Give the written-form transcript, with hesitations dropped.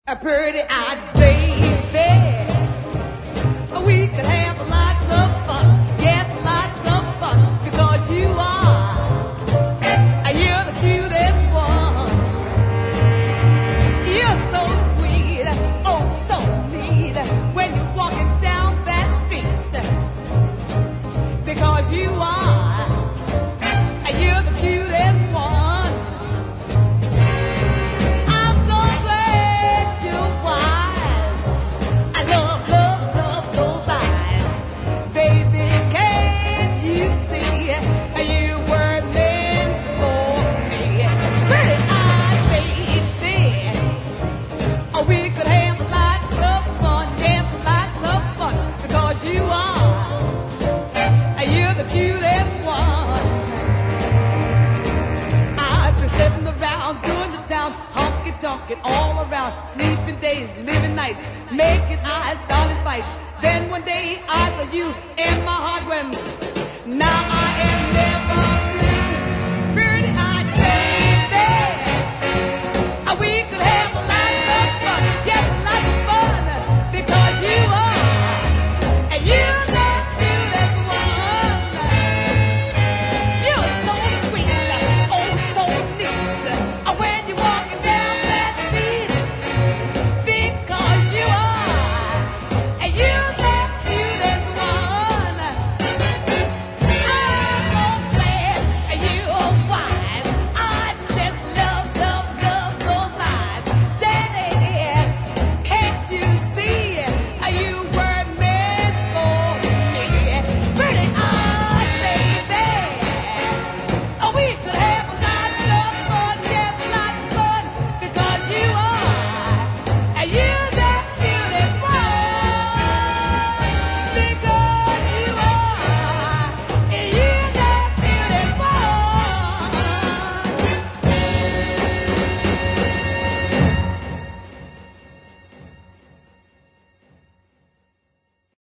A pretty-eyed baby. We could have lots of fun. Yes, lots of fun. Because you're the cutest one. You're so sweet, oh so neat. When you're walking down that street. Because you're the cutest one. You're the cutest one. I've been sitting around doing the town, honky-tonkin' all around, sleeping days, living nights, making eyes, starting fights. Then one day I saw you and my heart went. Now